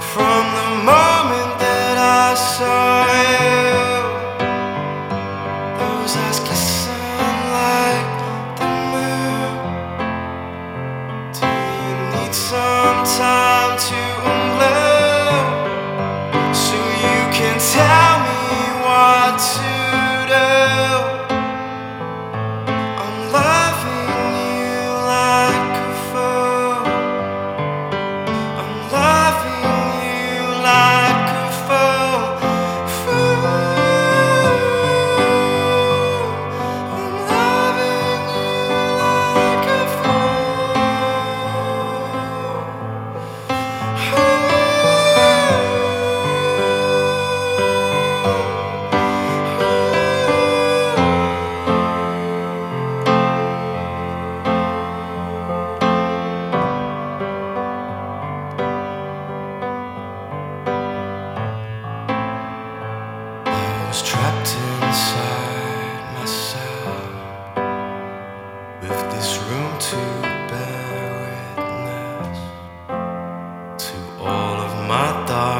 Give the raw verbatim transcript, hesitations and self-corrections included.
From the moment that I saw you, those eyes glisten like the moon. Do you need some time to unbloom so you can tell me what to do? I'm loving you like a fool. I'm loving you like a fool. Fool. I'm loving you like a I was trapped inside myself, with this room to bear witness to all of my thoughts.